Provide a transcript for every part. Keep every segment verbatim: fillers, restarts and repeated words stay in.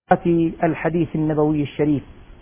الحديث النبوي الشريف.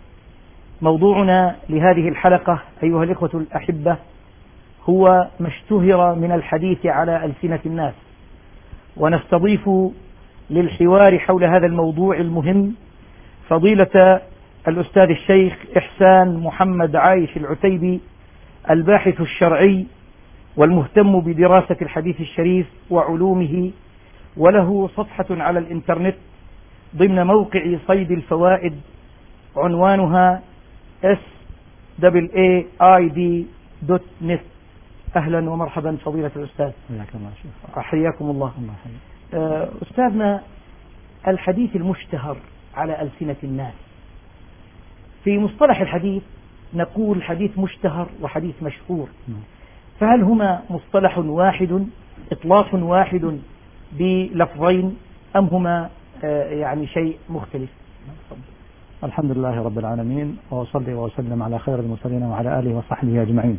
موضوعنا لهذه الحلقة أيها الإخوة الأحبة هو ما اشتهر من الحديث على ألسنة الناس، ونستضيف للحوار حول هذا الموضوع المهم فضيلة الأستاذ الشيخ إحسان محمد عايش العتيبي، الباحث الشرعي والمهتم بدراسة الحديث الشريف وعلومه، وله صفحة على الإنترنت ضمن موقع صيد الفوائد عنوانها إس إيه إيه آي دي دوت نت. أهلا ومرحبا فضيلة الأستاذ. حياكم الله. أستاذنا، الحديث المشتهر على ألسنة الناس، في مصطلح الحديث نقول حديث مشتهر وحديث مشهور، فهل هما مصطلح واحد إطلاق واحد بلفظين أم هما يعني شيء مختلف؟ الحمد لله رب العالمين، وأصلي وأسلم على خير المرسلين وعلى آله وصحبه أجمعين.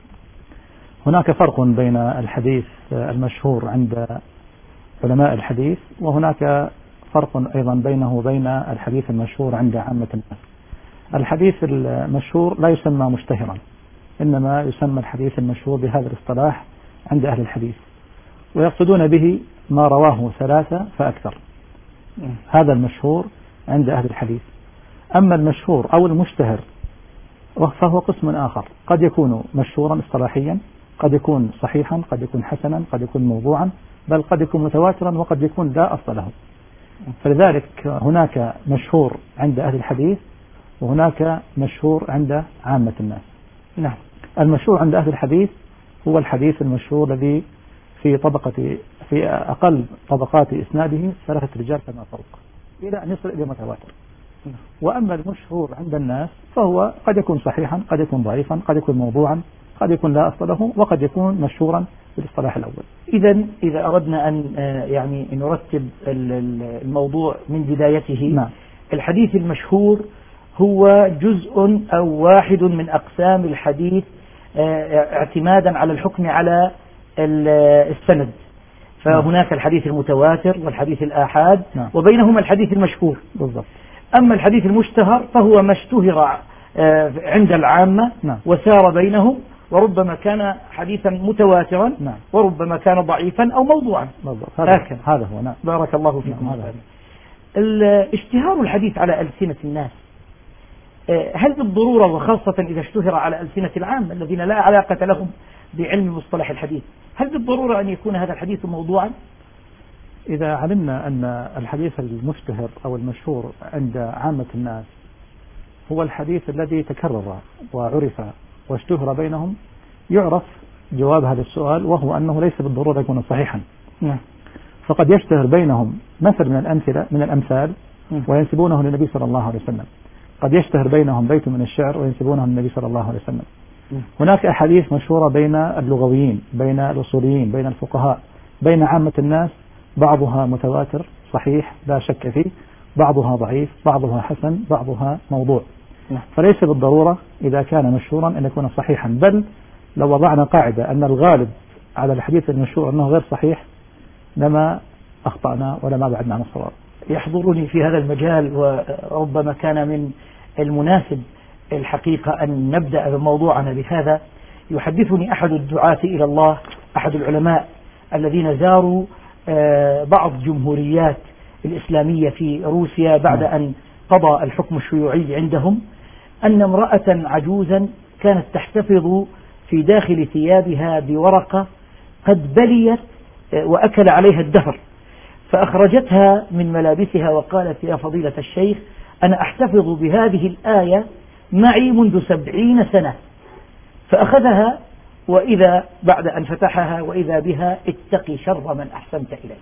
هناك فرق بين الحديث المشهور عند علماء الحديث، وهناك فرق أيضا بينه وبين الحديث المشهور عند عامة الناس. الحديث المشهور لا يسمى مشتهرا، إنما يسمى الحديث المشهور بهذا الاصطلاح عند أهل الحديث، ويقصدون به ما رواه ثلاثة فأكثر. هذا المشهور عند أهل الحديث. أما المشهور أو المشتهر فهو قسم آخر، قد يكون مشهورا اصطلاحيا، قد يكون صحيحا، قد يكون حسنا، قد يكون موضوعا، بل قد يكون متواترا، وقد يكون لا أصل له. فلذلك هناك مشهور عند أهل الحديث وهناك مشهور عند عامة الناس. نعم. المشهور عند أهل الحديث هو الحديث المشهور الذي في طبقة في أقل طبقات إسناده ثلاثة رجال فما فوق، إلى أن يصل إلى متواتر. وأما المشهور عند الناس فهو قد يكون صحيحا، قد يكون ضعيفا، قد يكون موضوعا، قد يكون لا أصل له، وقد يكون مشهورا بالاصطلاح الأول. إذا إذا أردنا أن يعني نرتب الموضوع من بدايته، نعم. الحديث المشهور هو جزء أو واحد من أقسام الحديث اعتمادا على الحكم على السند، فهناك الحديث المتواتر والحديث الآحاد، نعم. وبينهما الحديث المشهور بالضبط. أما الحديث المشتهر فهو ما اشتهر عند العامة، نعم. وسار بينهم، وربما كان حديثا متواترا، نعم. وربما كان ضعيفا أو موضوعا. بالضبط. هذا, هذا هو. نعم. بارك الله فيكم. نعم. اشتهار الحديث على ألسنة الناس، هل بالضرورة وخاصة إذا اشتهر على ألسنة العامة الذين لا علاقة لهم بعلم مصطلح الحديث، هل بالضرورة أن يكون هذا الحديث موضوعا؟ إذا علمنا أن الحديث المشتهر أو المشهور عند عامة الناس هو الحديث الذي تكرر وعرف واشتهر بينهم، يعرف جواب هذا السؤال، وهو أنه ليس بالضرورة يكون صحيحا. نعم. فقد يشتهر بينهم مثل من الأمثلة من الأمثال وينسبونه للنبي صلى الله عليه وسلم، قد يشتهر بينهم بيت من الشعر وينسبونه للنبي صلى الله عليه وسلم. هناك أحاديث مشهورة بين اللغويين، بين الأصوليين، بين الفقهاء، بين عامة الناس، بعضها متواتر صحيح لا شك فيه، بعضها ضعيف، بعضها حسن، بعضها موضوع. فليس بالضرورة إذا كان مشهورا أن يكون صحيحا، بل لو وضعنا قاعدة أن الغالب على الحديث المشهور أنه غير صحيح لما أخطأنا ولما بعدنا عن الصواب. يحضرني في هذا المجال، وربما كان من المناسب الحقيقة أن نبدأ بموضوعنا بهذا. يحدثني أحد الدعاة إلى الله، أحد العلماء الذين زاروا بعض جمهوريات الإسلامية في روسيا بعد أن قضى الحكم الشيوعي عندهم، أن امرأة عجوزا كانت تحتفظ في داخل ثيابها بورقة قد بليت وأكل عليها الدهر، فأخرجتها من ملابسها وقالت: يا فضيلة الشيخ، أنا أحتفظ بهذه الآية معي منذ سبعين سنة. فأخذها، وإذا بعد أن فتحها وإذا بها: اتقي شر من أحسنت إليه.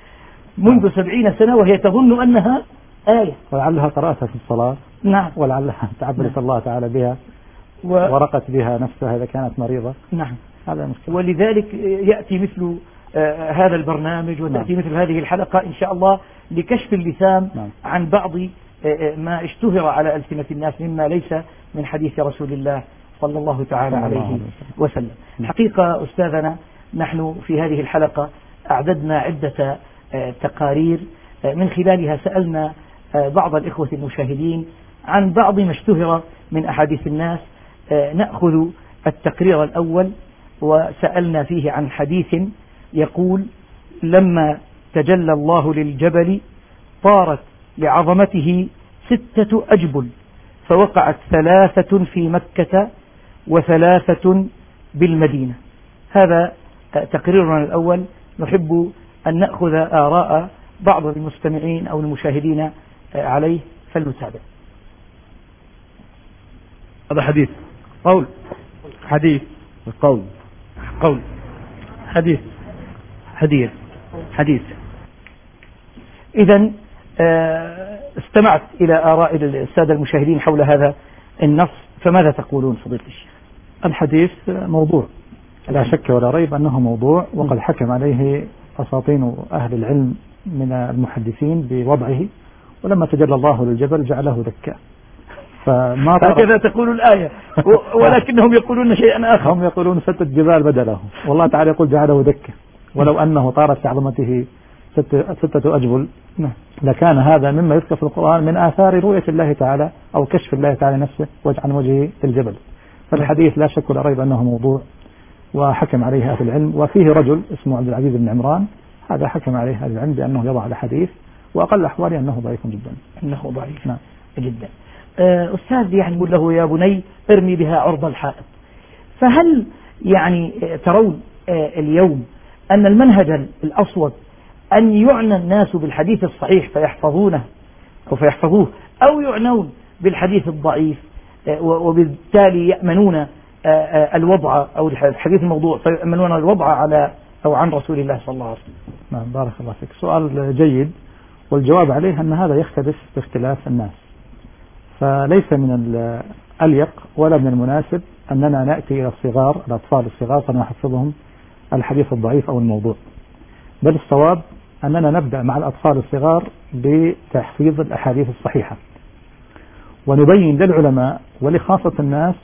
منذ سبعين سنة وهي تظن أنها آية، ولعلها قرأتها في الصلاة. نعم. ولعلها تعبدت نعم. الله تعالى بها و... ورقت بها نفسها إذا كانت مريضة. نعم. هذا مشكلة. ولذلك يأتي مثل آه هذا البرنامج، وتأتي نعم. مثل هذه الحلقة إن شاء الله لكشف اللسان نعم. عن بعض آه ما اشتهر على ألسنة الناس مما ليس من حديث رسول الله صلى الله تعالى عليه الله وسلم. نعم. حقيقة أستاذنا، نحن في هذه الحلقة أعددنا عدة آه تقارير آه من خلالها سألنا بعض الإخوة المشاهدين عن بعض ما اشتهر من أحاديث الناس. نأخذ التقرير الأول، وسألنا فيه عن حديث يقول: لما تجلى الله للجبل طارت لعظمته ستة أجبل، فوقعت ثلاثة في مكة وثلاثة بالمدينة. هذا تقريرنا الأول، نحب أن نأخذ آراء بعض المستمعين أو المشاهدين عليه، فلنتابع. هذا حديث قول، حديث قول، قول، حديث، حديث، حديث. إذن استمعت إلى آراء السادة المشاهدين حول هذا النص، فماذا تقولون فضيلة الشيخ؟ الحديث موضوع لا شك ولا ريب أنه موضوع، وقد حكم عليه أساطين أهل العلم من المحدثين بوضعه، ولما تجلى الله للجبل جعله دكا. فما هكذا تقول الآية، ولكنهم يقولون شيئا آخر. هم يقولون ستة جبال بدله، والله تعالى يقول جعله دكا، ولو أنه طارت لعظمته ستة, ستة أجبل لكان هذا مما يذكر في القرآن من آثار رؤية الله تعالى أو كشف الله تعالى نفسه وجه عن وجهه الجبل. فالحديث لا شك ولا ريب أنه موضوع، وحكم عليه أهل العلم، وفيه رجل اسمه عبد العزيز بن عمران، هذا حكم عليه أهل العلم بأنه يضع الحديث، وأقل أحواله أنه ضعيف جدا. أنه ضعيف نعم. جدا. أستاذ يعني يقول له: يا بني ارمي بها عرض الحائط. فهل يعني ترون اليوم أن المنهج الأصوب أن يعنى الناس بالحديث الصحيح فيحفظونه أو فيحفظوه، أو يعنون بالحديث الضعيف وبالتالي يأمنون الوضع أو الحديث الموضوع فيأمنون الوضع على أو عن رسول الله صلى الله عليه وسلم؟ نعم، بارك الله فيك. سؤال جيد، والجواب عليه أن هذا يختلف باختلاف الناس، فليس من الأليق ولا من المناسب أننا نأتي إلى الصغار الأطفال الصغار فنحفظهم الحديث الضعيف أو الموضوع، بل الصواب أننا نبدأ مع الأطفال الصغار بتحفيظ الأحاديث الصحيحة، ونبين للعلماء ولخاصة الناس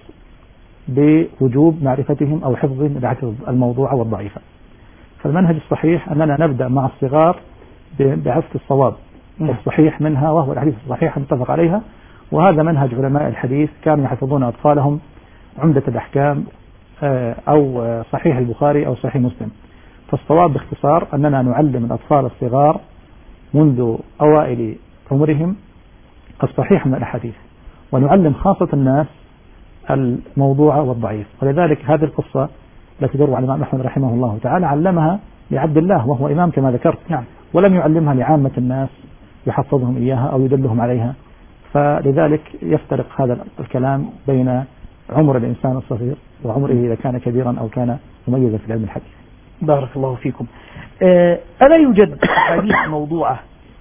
بوجوب معرفتهم أو حفظهم لحفظ الموضوع والضعيفة. فالمنهج الصحيح أننا نبدأ مع الصغار بعرفة الصواب والصحيح منها، وهو الحديث الصحيح المتفق عليها، وهذا منهج علماء الحديث كانوا يحفظون أطفالهم عمدة الأحكام أو صحيح البخاري أو صحيح مسلم. فالصواب باختصار أننا نعلم الأطفال الصغار منذ أوائل عمرهم الصحيح من الأحاديث، ونعلم خاصة الناس الموضوع والضعيف. ولذلك هذه القصة التي تروى عن الإمام أحمد رحمه الله تعالى علمها لعبد الله وهو إمام كما ذكرت، نعم، ولم يعلمها لعامة الناس يحفظهم إياها أو يدلهم عليها. فلذلك يفترق هذا الكلام بين عمر الإنسان الصغير وعمره إذا كان كبيرا أو كان مميزا في علم الحديث. بارك الله فيكم. ألا يوجد أحاديث موضوعة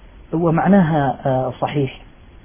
ومعناها صحيح؟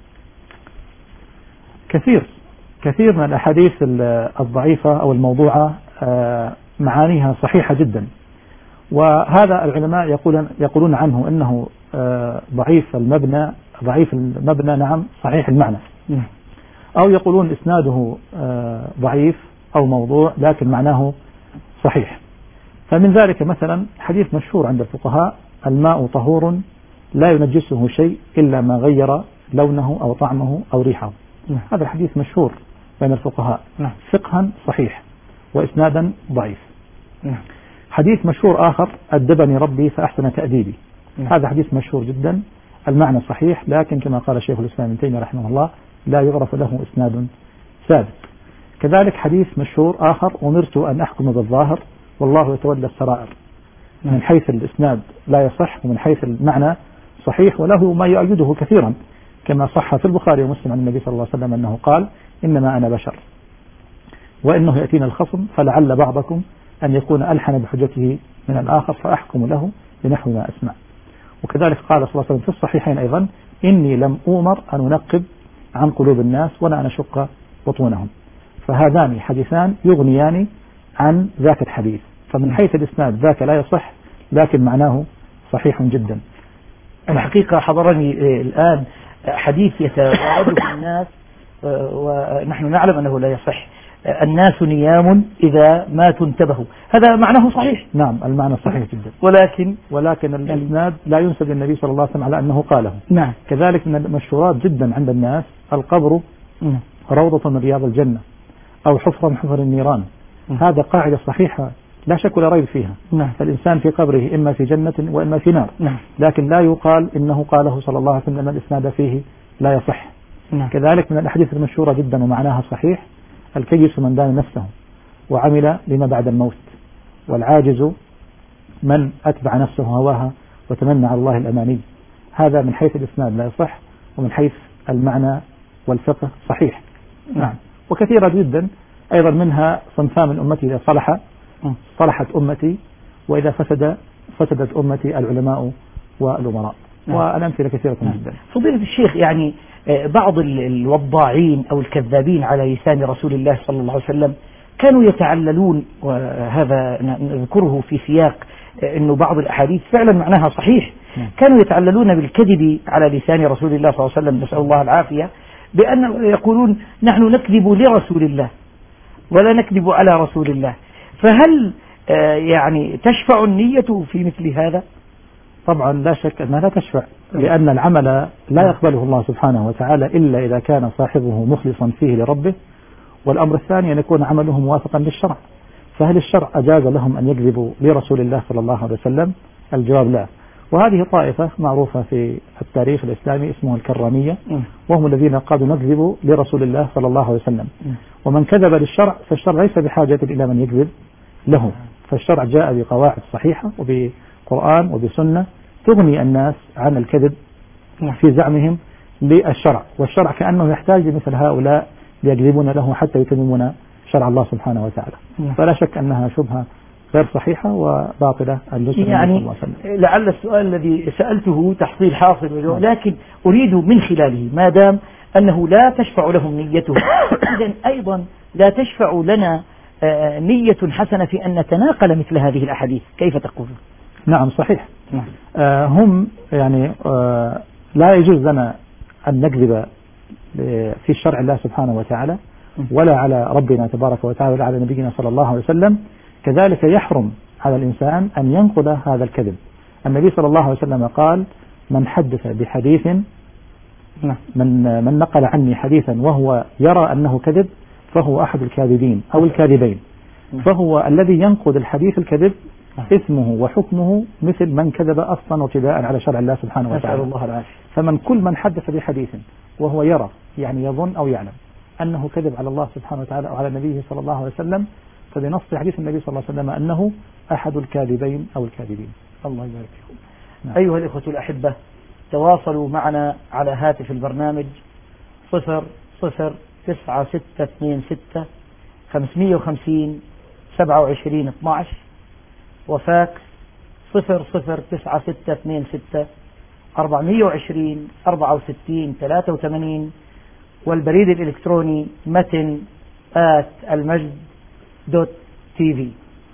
كثير كثير من الأحاديث الضعيفة أو الموضوعة معانيها صحيحة جدا، وهذا العلماء يقولون يقولون عنه أنه ضعيف المبنى ضعيف المبنى نعم صحيح المعنى، أو يقولون إسناده ضعيف أو موضوع لكن معناه صحيح. فمن ذلك مثلا حديث مشهور عند الفقهاء: الماء طهور لا ينجسه شيء إلا ما غير لونه أو طعمه أو ريحه. هذا الحديث مشهور بين الفقهاء، فقها صحيح وإسنادا ضعيف. حديث مشهور آخر: أدبني ربي فأحسن تأديبي. هذا حديث مشهور جدا، المعنى صحيح لكن كما قال شيخ الإسلام ابن تيمية رحمه الله لا يعرف له إسناد ثابت. كذلك حديث مشهور آخر: أمرت أن أحكم بالظاهر والله يتولى السرائر. من حيث الإسناد لا يصح، ومن حيث المعنى صحيح وله ما يؤيده كثيرا، كما صح في البخاري ومسلم عن النبي صلى الله عليه وسلم أنه قال: إنما أنا بشر وإنه يأتينا الخصم فلعل بعضكم أن يكون ألحن بحجته من الآخر فأحكم له بنحو ما أسمع. وكذلك قال صلى الله عليه وسلم في الصحيحين أيضا: إني لم أؤمر أن أنقب عن قلوب الناس ولا أن أشق بطونهم. فهذان حديثان يغنيان عن ذاك الحديث، فمن حيث الإسناد ذاك لا يصح لكن معناه صحيح جدا. الحقيقة حضرني الآن حديث يتوارد في الناس ونحن نعلم أنه لا يصح، الناس نيام إذا ماتوا انتبهوا، هذا معناه صحيح. نعم المعنى صحيح جدا، ولكن ولكن الإسناد لا ينسب للنبي صلى الله عليه وسلم على أنه قاله. نعم. كذلك من المشهورات جدا عند الناس القبر نعم. روضة من رياض الجنة أو حفرة من حفر النيران. نعم. هذا قاعدة صحيحة لا شك ولا ريب فيها. نعم. فالإنسان في قبره إما في جنة وإما في نار. نعم. لكن لا يقال إنه قاله صلى الله عليه وسلم، الإسناد فيه لا يصح. نعم. كذلك من الأحاديث المشهورة جدا ومعناها صحيح: الكيس من دان نفسه وعمل لما بعد الموت، والعاجز من أتبع نفسه هواها وتمنى على الله الأماني. هذا من حيث الإسناد لا يصح، ومن حيث المعنى والفقه صحيح. نعم. وكثيرة جدا أيضا، منها صنفان من أمتي: إذا صلح صلحت أمتي، وإذا فسد فسدت أمتي العلماء والأمراء. نعم. والأمثلة كثيرة نعم. جدا. فضيلة الشيخ، يعني بعض الوضاعين أو الكذابين على لسان رسول الله صلى الله عليه وسلم كانوا يتعللون، وهذا نذكره في سياق أنه بعض الأحاديث فعلا معناها صحيح، كانوا يتعللون بالكذب على لسان رسول الله صلى الله عليه وسلم، نسأل الله العافية، بأن يقولون نحن نكذب لرسول الله ولا نكذب على رسول الله. فهل يعني تشفع النية في مثل هذا؟ طبعا لا شك أنها لا تشفع، لأن العمل لا يقبله الله سبحانه وتعالى إلا إذا كان صاحبه مخلصا فيه لربه. والأمر الثاني أن يكون عمله موافقا للشرع. فهل الشرع أجاز لهم أن يكذبوا لرسول الله صلى الله عليه وسلم؟ الجواب لا. وهذه طائفة معروفة في التاريخ الإسلامي اسمه الكرامية، وهم الذين قالوا نكذب لرسول الله صلى الله عليه وسلم. ومن كذب للشرع فالشرع ليس بحاجة إلى من يكذب له، فالشرع جاء بقواعد صحيحة وبقرآن وبسنة تغني الناس عن الكذب في زعمهم للشرع. والشرع كأنه يحتاج لمثل هؤلاء ليكذبون له حتى يتممون شرع الله سبحانه وتعالى. فلا شك أنها شبهة غير صحيحة وباطلة. يعني لعل السؤال الذي سألته تحصيل حاصل، لكن أريد من خلاله، ما دام أنه لا تشفع لهم نيته، إذن أيضا لا تشفع لنا نية حسنة في أن نتناقل مثل هذه الأحاديث، كيف تقول؟ نعم صحيح. نعم. آه هم يعني آه لا يجوز لنا أن نكذب في شرع الله سبحانه وتعالى، ولا على ربنا تبارك وتعالى، ولا على نبينا صلى الله عليه وسلم. كذلك يحرم على الإنسان أن ينقل هذا الكذب. النبي صلى الله عليه وسلم قال: من حدث بحديث، من من نقل عني حديثا وهو يرى أنه كذب فهو أحد الكاذبين أو الكاذبين. فهو الذي ينقل الحديث الكذب اسمه وحكمه مثل من كذب أصلا وابتداء على شرع الله سبحانه وتعالى. الله العافية. فمن كل من حدث بحديث وهو يرى، يعني يظن أو يعلم أنه كذب على الله سبحانه وتعالى أو على نبيه صلى الله عليه وسلم، فبنص حديث النبي صلى الله عليه وسلم أنه أحد الكاذبين أو الكاذبين. الله يبارك فيكم. نعم. أيها الإخوة الأحبة، تواصلوا معنا على هاتف البرنامج صفر صفر تسعة ستة اثنين ستة خمسمائة وخمسين سبعة وعشرين اثني عشر، وفاكس صفر صفر تسعة ستة اثنين ستة أربعمائة وعشرين أربعة وستين ثلاثة وثمانين، والبريد الإلكتروني متن آت المجد دوت تي في.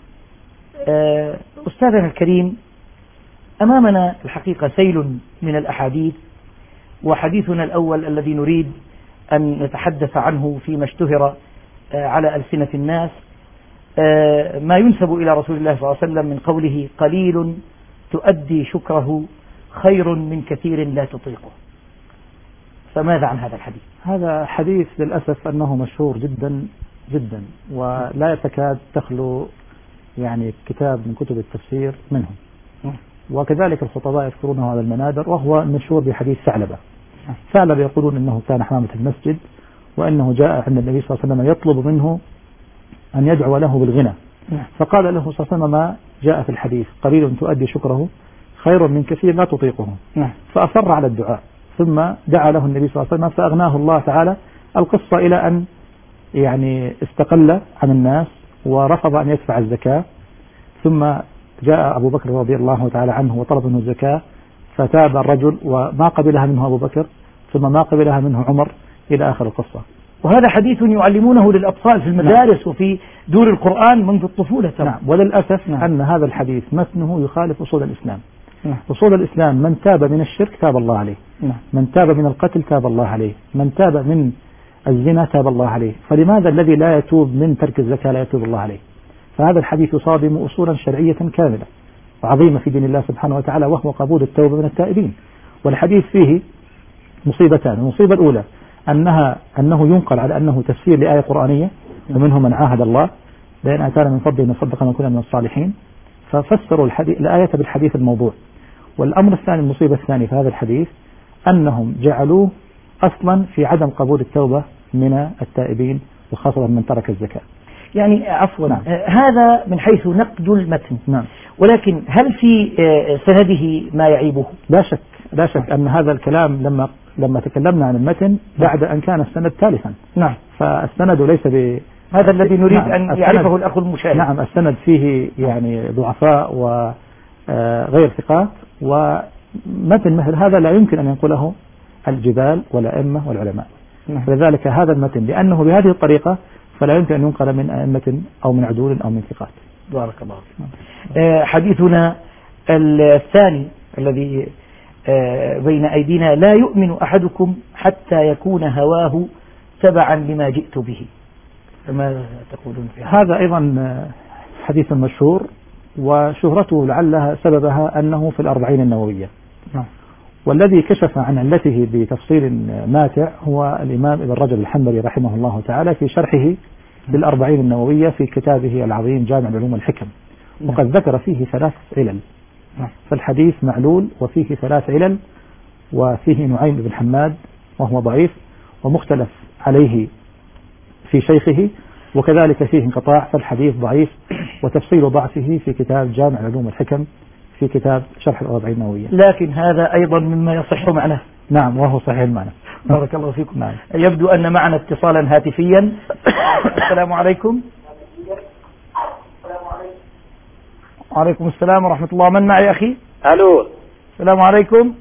أستاذنا الكريم، أمامنا الحقيقة سيل من الأحاديث، وحديثنا الأول الذي نريد أن نتحدث عنه فيما اشتهر على ألسنة الناس ما ينسب إلى رسول الله صلى الله عليه وسلم من قوله: قليل تؤدي شكره خير من كثير لا تطيقه. فماذا عن هذا الحديث؟ هذا حديث للأسف أنه مشهور جدا جدا، ولا تكاد تخلو يعني كتاب من كتب التفسير منه، وكذلك الخطباء يذكرونه على المنابر، وهو مشهور بحديث ثعلبة. ثعلبة يقولون أنه كان حمامة المسجد، وأنه جاء عند النبي صلى الله عليه وسلم يطلب منه أن يدعو له بالغنى، فقال له صلى الله عليه وسلم ما جاء في الحديث: قليل تؤدي شكره خير من كثير لا تطيقه. فأصر على الدعاء، ثم دعا له النبي صلى الله عليه وسلم فأغناه الله تعالى. القصة إلى أن يعني استقل عن الناس ورفض أن يدفع الزكاة، ثم جاء أبو بكر رضي الله تعالى عنه وطلب منه الزكاة، فتاب الرجل وما قبلها منه أبو بكر، ثم ما قبلها منه عمر، إلى آخر القصة. وهذا حديث يعلمونه للأطفال في المدارس. نعم. وفي دور القرآن منذ الطفولة. نعم. وللأسف نعم. أن هذا الحديث متنه يخالف أصول الإسلام. نعم. أصول الإسلام: من تاب من الشرك تاب الله عليه. نعم. من تاب من القتل تاب الله عليه. من تاب من الزنا تاب الله عليه، فلماذا الذي لا يتوب من ترك الزكاة لا يتوب الله عليه؟ فهذا الحديث يصادم أصولا شرعية كاملة وعظيمة في دين الله سبحانه وتعالى، وهو قبول التوبة من التائبين. والحديث فيه مصيبتان. المصيبة الأولى أنها أنه ينقل على أنه تفسير لآية قرآنية، ومنهم من عاهد الله لأن آتانا من فضله نصدق ما كنا من الصالحين، ففسروا الحديث الآية بالحديث الموضوع. والأمر الثاني، المصيبة الثانية في هذا الحديث، أنهم جعلوه أصلا في عدم قبول التوبة من التائبين وخاصة من ترك الزكاة. يعني عفوا، نعم. هذا من حيث نقد المتن، نعم. ولكن هل في سنده ما يعيبه؟ لا شك لا شك أن هذا الكلام لما لما تكلمنا عن المتن بعد أن كان السند ثالثا، نعم، فالسند ليس ب هذا الذي نريد نعم. أن يعرفه الأخ المشاهد. نعم، السند فيه يعني ضعفاء وغير ثقات، ومتن مثل هذا لا يمكن أن ينقله الجبال والأئمة والعلماء. نعم. فلذلك هذا المتن لأنه بهذه الطريقة فلا يمكن أن ينقل من أئمة أو من عدول أو من ثقات. بارك الله فيك. آه حديثنا الثاني الذي آه بين أيدينا: لا يؤمن أحدكم حتى يكون هواه تبعا لما جئت به. فماذا تقولون في هذا؟ هذا أيضا حديث مشهور، وشهرته لعلها سببها أنه في الأربعين النووية. نعم. والذي كشف عن علته بتفصيل ماتع هو الإمام ابن رجب الحنبلي رحمه الله تعالى في شرحه للأربعين النووية في كتابه العظيم جامع العلوم والحكم، وقد ذكر فيه ثلاث علل. فالحديث معلول وفيه ثلاث علل، وفيه نعيم بن حماد وهو ضعيف ومختلف عليه في شيخه، وكذلك فيه انقطاع، فالحديث ضعيف، وتفصيل ضعفه في كتاب جامع العلوم والحكم في كتاب شرح الأربعين النووية. لكن هذا أيضا مما يصح معناه. نعم، وهو صحيح المعنى. بارك الله فيكم. نعم. يبدو أن معنا اتصالا هاتفيا. السلام عليكم. وعليكم السلام ورحمة الله. من معي أخي؟ ألو. السلام عليكم.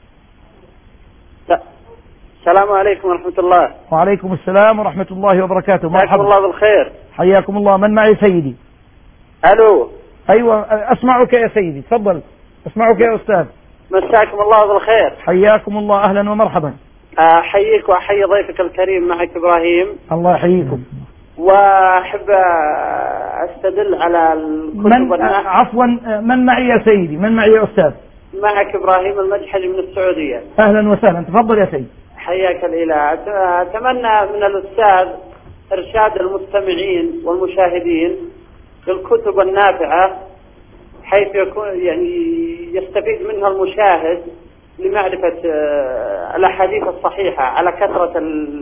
السلام عليكم ورحمة الله. وعليكم السلام ورحمة الله وبركاته. مرحبا. حياكم الله بالخير. حياكم الله. من معي سيدي؟ ألو. أيوة أسمعك يا سيدي، تفضل. أسمعك يا أستاذ. مساكم الله بالخير. حياكم الله، أهلا ومرحبا. أحييك وأحيي ضيفك الكريم معك إبراهيم. الله يحييكم. وأحب أستدل على الكتب من الناس. عفوا، من معي يا سيدي؟ من معي يا أستاذ؟ معك إبراهيم المجحج من السعودية. أهلا وسهلا، تفضل يا سيدي. حياك الإله. أتمنى من الأستاذ إرشاد المستمعين والمشاهدين بالكتب النافعة حيث يكون يعني يستفيد منها المشاهد لمعرفة الأحاديث الصحيحة على كثرة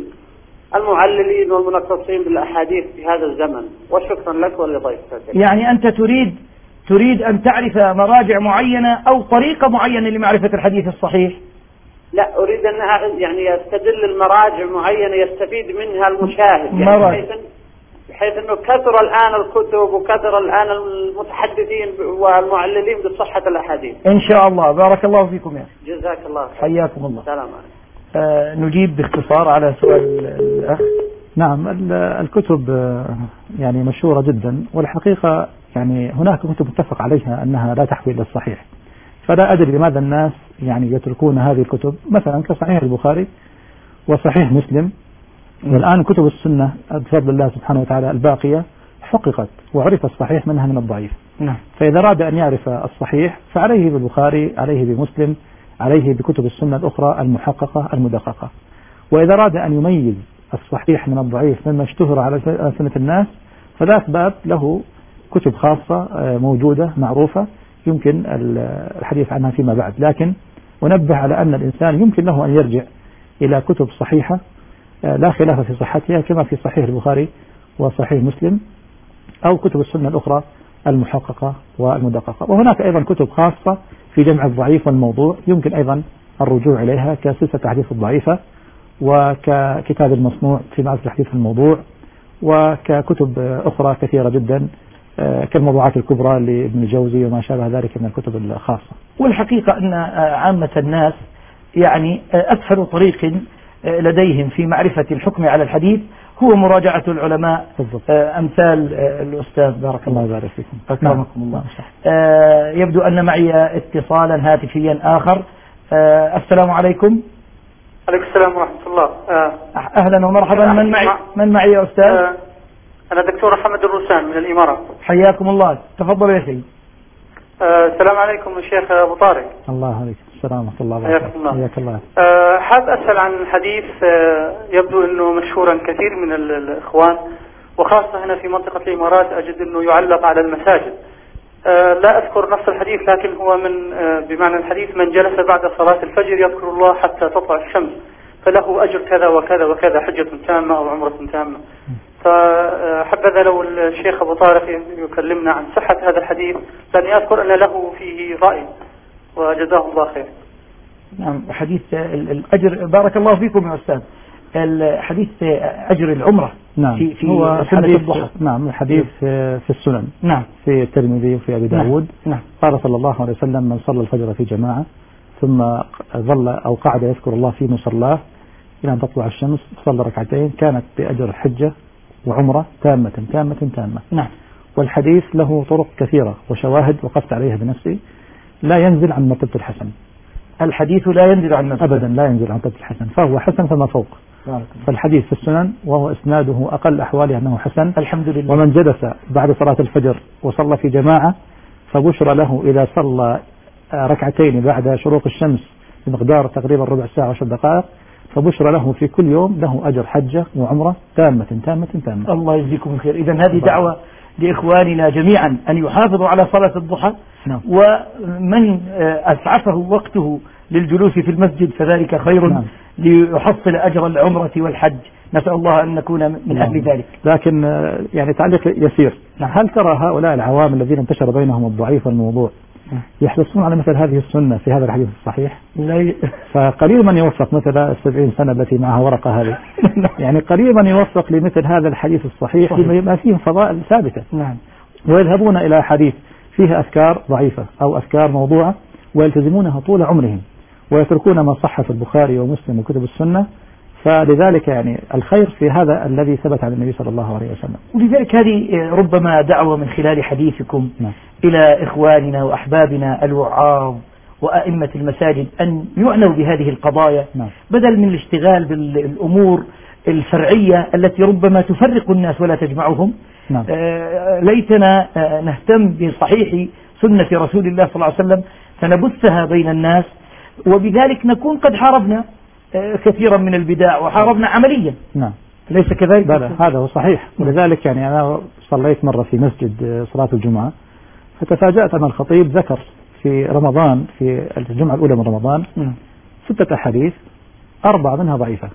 المعللين والمنقصين بالأحاديث في هذا الزمن. وشكرا لك ولضيفك. يعني أنت تريد تريد أن تعرف مراجع معينة أو طريقة معينة لمعرفة الحديث الصحيح؟ لا، أريد أن يعني يستدل المراجع معينة يستفيد منها المشاهد، يعني بحيث بحيث أنه كثر الآن الكتب وكثر الآن المتحدثين والمعللين بصحة الأحاديث. إن شاء الله. بارك الله فيكم يا أخي. جزاك الله خير. حياكم الله. السلام عليكم. آه نجيب باختصار على سؤال الأخ. نعم، الكتب يعني مشهورة جدا، والحقيقة يعني هناك كتب متفق عليها أنها لا تحوي إلا الصحيح، فلا أدري لماذا الناس يعني يتركون هذه الكتب، مثلا كصحيح البخاري وصحيح مسلم. والآن كتب السنة بفضل الله سبحانه وتعالى الباقية حققت وعرف الصحيح منها من الضعيف. نعم. فإذا أراد أن يعرف الصحيح فعليه بالبخاري، عليه بمسلم، عليه بكتب السنة الأخرى المحققة المدققة. وإذا أراد أن يميز الصحيح من الضعيف مما اشتهر على سنة الناس فذاك باب له كتب خاصة موجودة معروفة يمكن الحديث عنها فيما بعد. لكن ونبه على أن الإنسان يمكن له أن يرجع إلى كتب صحيحة لا خلاف في صحتها كما في صحيح البخاري وصحيح مسلم، أو كتب السنة الأخرى المحققة والمدققة. وهناك أيضا كتب خاصة في جمع الضعيف والموضوع يمكن أيضا الرجوع إليها كسلسلة الأحاديث الضعيفة، وككتاب المصنوع في معرفة الحديث الموضوع، وككتب أخرى كثيرة جدا كالموضوعات الكبرى لابن الجوزي وما شابه ذلك من الكتب الخاصة. والحقيقة أن عامة الناس يعني أسهل طريق لديهم في معرفة الحكم على الحديث هو مراجعة العلماء بالضبط. أمثال الأستاذ بارك الله يبارك فيكم أكرمكم الله. يبدو أن معي اتصالا هاتفيا آخر. السلام عليكم. عليكم السلام ورحمة الله. آه. أهلا ومرحبا. من معي من معي يا أستاذ؟ آه. أنا دكتور محمد الروسان من الإمارات. حياكم الله، تفضل يا سيدي. آه. السلام عليكم الشيخ أبو طارق. الله عليكم السلام ورحمة الله وبركاته. حياكم الله. حياك الله. آه. حاب أسأل عن حديث آه يبدو أنه مشهورا كثير من الإخوان، وخاصة هنا في منطقة الإمارات أجد أنه يعلق على المساجد. آه لا أذكر نص الحديث، لكن هو من آه بمعنى الحديث: من جلس بعد صلاة الفجر يذكر الله حتى تطلع الشمس فله أجر كذا وكذا وكذا، حجة تامة أو عمرة تامة. فحبذا لو الشيخ أبو طارق يكلمنا عن صحة هذا الحديث، لأني أذكر أن له فيه رأي، وجزاه الله خير. نعم، حديث الأجر، بارك الله فيكم يا أستاذ. الحديث أجر العمرة. نعم. في في هو سنة حديث الضحى. نعم، الحديث في السنن. نعم. في الترمذي وفي أبي داود. نعم. قال صلى الله عليه وسلم: من صلى الفجر في جماعة ثم ظل أو قعد يذكر الله في مصلاه إلى أن تطلع الشمس، صلى ركعتين، كانت بأجر حجة وعمرة تامة تامة تامة. نعم. والحديث له طرق كثيرة وشواهد وقفت عليها بنفسي، لا ينزل عن مرتبة الحسن. الحديث لا ينزل عن مرتبة أبدا، لا ينزل عن مرتبة الحسن، فهو حسن فما فوق. فالحديث في السنن وهو إسناده أقل أحواله أنه حسن، الحمد لله. ومن جلس بعد صلاة الفجر وصلى في جماعة فبشر له إذا صلى ركعتين بعد شروق الشمس بمقدار تقريبا ربع ساعة وعشر دقائق، فبشر له في كل يوم له أجر حجة وعمرة تامة تامة تامة. الله يجزيكم الخير. إذا هذه دعوة لإخواننا جميعا أن يحافظوا على صلاة الضحى. نعم. ومن أسعفه وقته للجلوس في المسجد فذلك خير. نعم. ليحصل أجر العمرة والحج. نسأل الله أن نكون من نعم. أهل ذلك. لكن يعني تعليق يسير. نعم. هل ترى هؤلاء العوام الذين انتشر بينهم الضعيف والموضوع يحرصون على مثل هذه السنة في هذا الحديث الصحيح؟ لا. فقليل من يوفق مثل السبعين سنة التي معها ورقة هذه. يعني قليل من يوفق لمثل هذا الحديث الصحيح لما فيه فضائل ثابتة. نعم. ويذهبون إلى حديث فيها أفكار ضعيفة أو أفكار موضوعة ويلتزمونها طول عمرهم، ويتركون ما صح في البخاري ومسلم وكتب السنة. فلذلك يعني الخير في هذا الذي ثبت عن النبي صلى الله عليه وسلم. ولذلك هذه ربما دعوة من خلال حديثكم نعم. إلى إخواننا وأحبابنا الوعاظ وأئمة المساجد أن يعنوا بهذه القضايا. نعم. بدل من الاشتغال بالأمور الفرعية التي ربما تفرق الناس ولا تجمعهم. نعم. آه ليتنا آه نهتم بصحيح سنة رسول الله صلى الله عليه وسلم فنبثها بين الناس، وبذلك نكون قد حاربنا آه كثيرا من البدع وحاربنا عمليا. نعم. ليس كذلك؟ بلى، هذا هو صحيح. ولذلك يعني أنا صليت مرة في مسجد صلاة الجمعة، فتفاجأت أن الخطيب ذكر في رمضان في الجمعة الأولى من رمضان م. ستة أحاديث أربعة منها ضعيفة.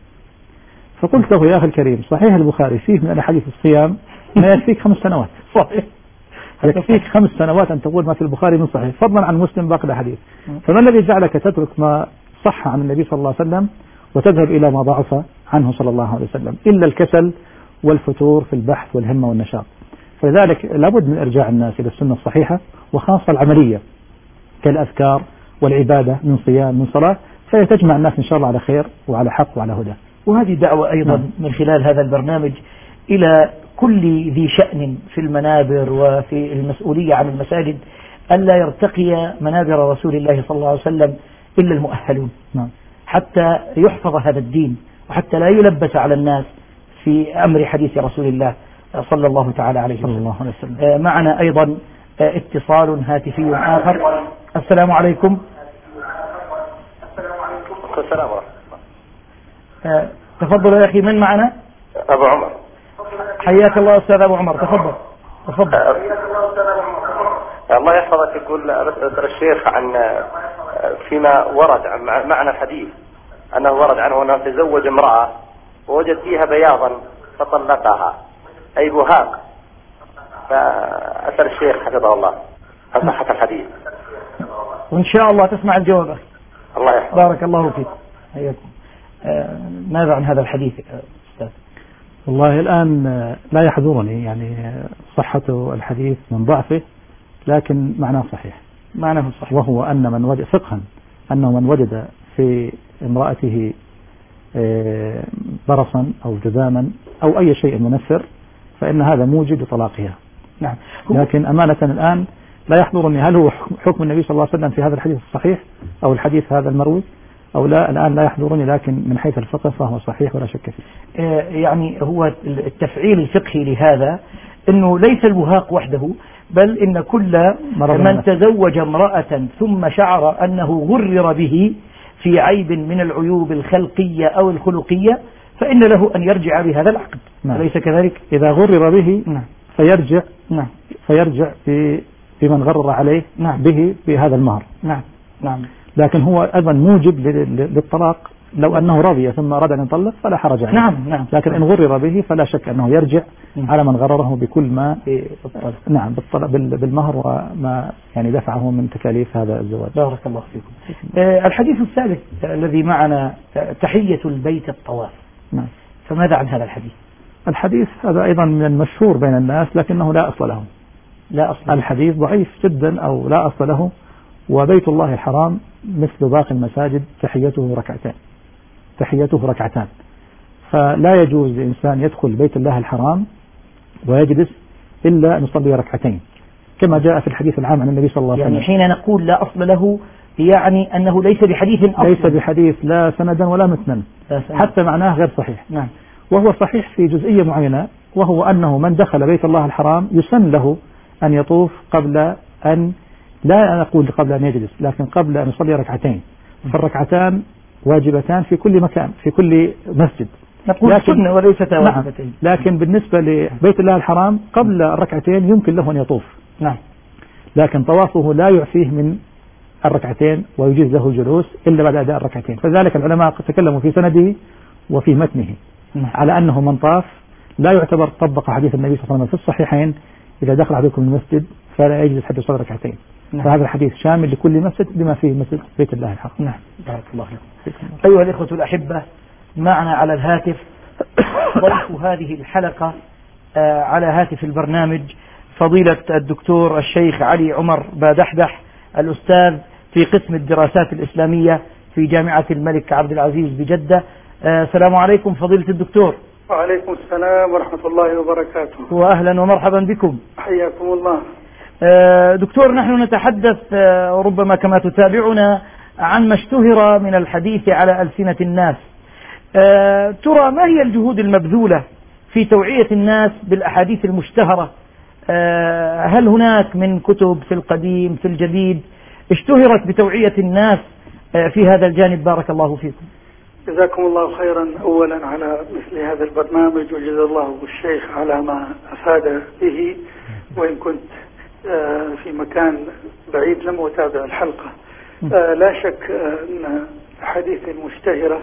فقلت له: يا أخي الكريم، صحيح البخاري فيه من الأحاديث الصيام ما يكفيك خمس سنوات. صحيح. يكفيك خمس سنوات أن تقول ما في البخاري من صحيح، فضلا عن مسلم باقي الأحاديث. فما الذي جعلك تترك ما صح عن النبي صلى الله عليه وسلم وتذهب إلى ما ضعف عنه صلى الله عليه وسلم؟ إلا الكسل والفتور في البحث والهمة والنشاط. فلذلك لابد من إرجاع الناس إلى السنة الصحيحة، وخاصة العملية كالأذكار والعبادة من صيام من صلاة، فيتجمع الناس إن شاء الله على خير وعلى حق وعلى هدى. وهذه دعوة أيضا نعم. من خلال هذا البرنامج إلى كل ذي شأن في المنابر وفي المسؤولية عن المساجد ألا يرتقي منابر رسول الله صلى الله عليه وسلم إلا المؤهلون. نعم. حتى يحفظ هذا الدين وحتى لا يلبس على الناس في أمر حديث رسول الله صلى الله تعالى عليه وسلم. معنا أيضا اتصال هاتفي آخر. السلام عليكم. السلام ورحمة الله. تفضل يا أخي، من معنا؟ أبو عمر. حياك الله أستاذ أبو عمر، تفضل تفضل. الله يحفظك. يقول أسأل الشيخ عن فيما ورد عن معنى الحديث أنه ورد عنه أنه تزوج امرأة ووجد فيها بياضا فطلقها، أي بهاق. فأسأل الشيخ حفظه الله عن صحة الحديث. وإن شاء الله تسمع الجواب أخي. الله يحفظك. بارك الله فيك. حياكم. آه ماذا عن هذا الحديث أستاذ؟ والله الآن لا يحضرني يعني صحة الحديث من ضعفه، لكن معناه صحيح. معناه صحيح. وهو أن من وجد فقها أنه من وجد في امرأته برصا أو جذاما أو أي شيء منفر فإن هذا موجب طلاقها. نعم. لكن أمانة الآن لا يحضرني هل هو حكم النبي صلى الله عليه وسلم في هذا الحديث الصحيح أو الحديث هذا المروي، أو لا الآن لا يحضرني، لكن من حيث الفقه فهو صحيح ولا شك فيه. يعني هو التفعيل الفقهي لهذا أنه ليس الوهاق وحده، بل إن كل من تزوج امرأة ثم شعر أنه غرر به في عيب من العيوب الخلقية أو الخلقية فإن له أن يرجع بهذا العقد. نعم. أليس كذلك؟ إذا غرر به نعم. فيرجع نعم. فيرجع بمن غرر عليه نعم. به بهذا المهر. نعم. نعم. لكن هو أيضا موجب للطلاق لو أنه رضي ثم أراد أن يطلق فلا حرج عليه. نعم. نعم. لكن إن غرر به فلا شك أنه يرجع نعم. على من غرره بكل ما بالطلق. نعم بالطلق بالمهر وما يعني دفعه من تكاليف هذا الزواج. بارك الله فيكم. آه الحديث الثالث الذي معنا تحية البيت الطواف. نعم. فماذا عن هذا الحديث؟ الحديث هذا أيضا من المشهور بين الناس لكنه لا أصل له. لا أصل. الحديث ضعيف جدا أو لا أصل له. وبيت الله الحرام مثل باقي المساجد تحيته ركعتين تحيته ركعتان فلا يجوز لإنسان يدخل بيت الله الحرام ويجلس إلا أن يصلي ركعتين كما جاء في الحديث العام عن النبي صلى الله عليه وسلم. يعني حين نقول لا أصل له يعني أنه ليس بحديث أصل. ليس بحديث لا سندا ولا متنا حتى معناه غير صحيح. نعم. وهو صحيح في جزئية معينة وهو أنه من دخل بيت الله الحرام يسن له أن يطوف قبل أن لا أقول قبل أن يجلس لكن قبل أن يصلي ركعتين. فالركعتان واجبتان في كل مكان في كل مسجد نقول سنة وليست واجبتين. نعم. لكن بالنسبة لبيت الله الحرام قبل الركعتين يمكن له أن يطوف. نعم. لكن طوافه لا يعفيه من الركعتين ويجيز له الجلوس إلا بعد أداء الركعتين. فذلك العلماء تكلموا في سنده وفي متنه نعم. على أنه من طاف لا يعتبر طبق حديث النبي صلى الله عليه وسلم في الصحيحين إذا دخل أحدكم المسجد فلا يجلس حتى يصلي ركعتين. نعم. فهذا الحديث شامل لكل مسجد بما فيه مسجد بيت الله الحرام. نعم. بارك الله فيكم. أيها الإخوة الأحبة معنا على الهاتف ضيف هذه الحلقة آه على هاتف البرنامج فضيلة الدكتور الشيخ علي عمر بادحدح الأستاذ في قسم الدراسات الإسلامية في جامعة الملك عبد العزيز بجدة. آه السلام عليكم فضيلة الدكتور. وعليكم السلام ورحمة الله وبركاته. وأهلا ومرحبا بكم. حياكم الله. دكتور نحن نتحدث ربما كما تتابعنا عن ما اشتهر من الحديث على ألسنة الناس. ترى ما هي الجهود المبذولة في توعية الناس بالأحاديث المشتهرة؟ هل هناك من كتب في القديم في الجديد اشتهرت بتوعية الناس في هذا الجانب؟ بارك الله فيكم. جزاكم الله خيرا أولا على مثل هذا البرنامج وجزا الله الشيخ على ما أفاد به، وإن كنت في مكان بعيد لم أتابع الحلقة. لا شك أن الحديث المشتهرة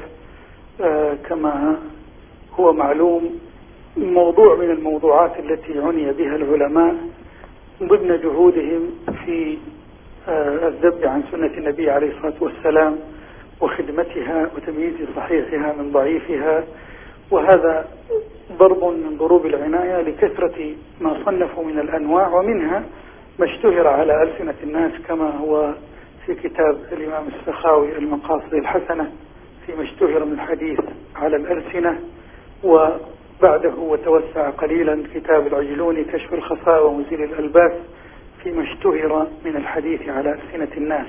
كما هو معلوم موضوع من الموضوعات التي عني بها العلماء ضمن جهودهم في الذب عن سنة النبي عليه الصلاة والسلام وخدمتها وتمييز صحيحها من ضعيفها، وهذا ضرب من ضروب العناية لكثرة ما صنفوا من الأنواع ومنها ما اشتهر على ألسنة الناس كما هو في كتاب الإمام السخاوي المقاصد الحسنة فيما اشتهر من الحديث على الألسنة، وبعده وتوسع قليلا كتاب العجلوني كشف الخفاء ومزيل الألباس فيما اشتهر من الحديث على ألسنة الناس.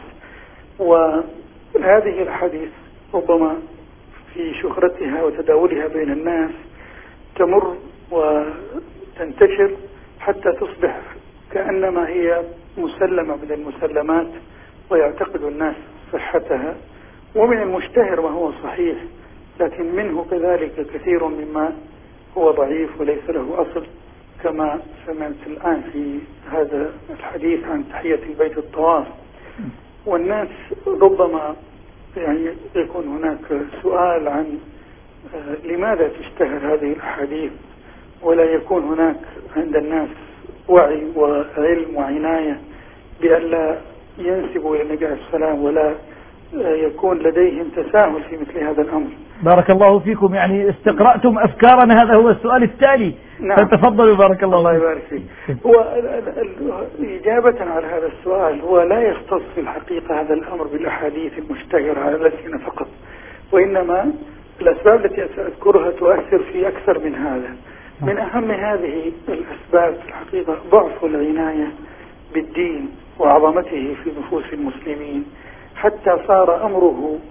وهذه الحديث ربما في شهرتها وتداولها بين الناس تمر وتنتشر حتى تصبح كأنما هي مسلمة من المسلمات ويعتقد الناس صحتها، ومن المشتهر ما هو صحيح لكن منه كذلك كثير مما هو ضعيف وليس له أصل كما سمعت الآن في هذا الحديث عن تحية البيت الطواف. والناس ربما يعني يكون هناك سؤال عن لماذا تشتهر هذه الأحاديث ولا يكون هناك عند الناس وعي وعلم وعناية بألا ينسبوا إلى النبي عليه السلام ولا يكون لديهم تساهل في مثل هذا الأمر. بارك الله فيكم، يعني استقرأتم أفكارنا، هذا هو السؤال التالي. نعم. فتفضلوا بارك الله. الله يبارك فيك. وإجابة على هذا السؤال هو لا يختص في الحقيقة هذا الأمر بالأحاديث المشتهرة على الألسنة فقط، وإنما الأسباب التي سأذكرها تؤثر في أكثر من هذا. من أهم هذه الأسباب في الحقيقة ضعف العناية بالدين وعظمته في نفوس المسلمين، حتى صار أمره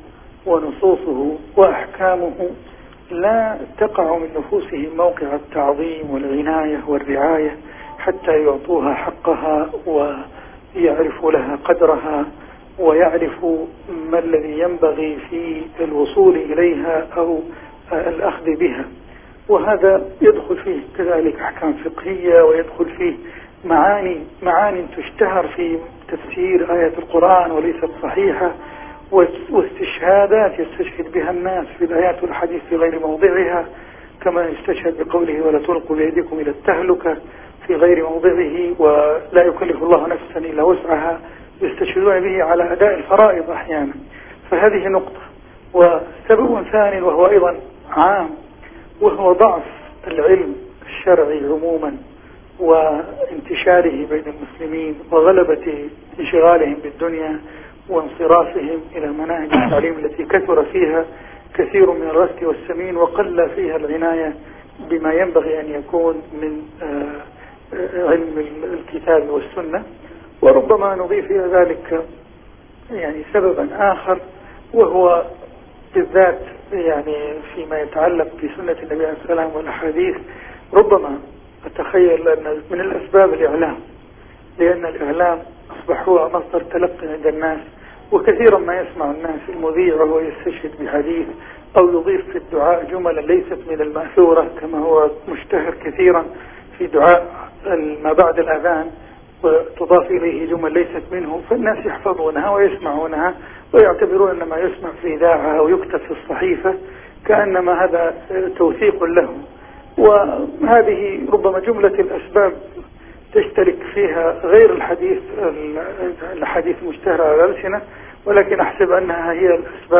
ونصوصه وأحكامه لا تقع من نفوسهم موقع التعظيم والعناية والرعاية حتى يعطوها حقها ويعرفوا لها قدرها ويعرفوا ما الذي ينبغي في الوصول إليها أو الأخذ بها. وهذا يدخل فيه كذلك أحكام فقهية، ويدخل فيه معاني معاني تشتهر في تفسير آية القرآن وليست صحيحة، واستشهادات يستشهد بها الناس في الآيات والحديث في غير موضعها، كما يستشهد بقوله ولا تلقوا بأيديكم إلى التهلكة في غير موضعه، ولا يكلف الله نفسا إلا وسعها، يستشهدون به على أداء الفرائض أحيانا. فهذه نقطة. وسبب ثاني وهو أيضا عام، وهو ضعف العلم الشرعي عموما وانتشاره بين المسلمين وغلبة انشغالهم بالدنيا وانصرافهم إلى مناهج التعليم التي كثر فيها كثير من الرث والسمين وقل فيها العناية بما ينبغي أن يكون من علم الكتاب والسنة. وربما نضيف إلى ذلك يعني سببا آخر، وهو بالذات يعني فيما يتعلق بسنة النبي عليه الصلاة والسلام والأحاديث، ربما أتخيل أن من الأسباب الإعلام، لأن الإعلام أصبح هو مصدر تلقي عند الناس، وكثيرا ما يسمع الناس المذيع وهو يستشهد بحديث أو يضيف في الدعاء جملا ليست من المأثورة كما هو مشتهر كثيرا في دعاء ما بعد الأذان، وتضاف إليه جمل ليست منه، فالناس يحفظونها ويسمعونها ويعتبرون أن ما يسمع في إذاعة أو يكتب في الصحيفة كأنما هذا توثيق له. وهذه ربما جملة الأسباب تشترك فيها غير الحديث الحديث المشتهر على الألسنة، ولكن أحسب أنها هي الأسباب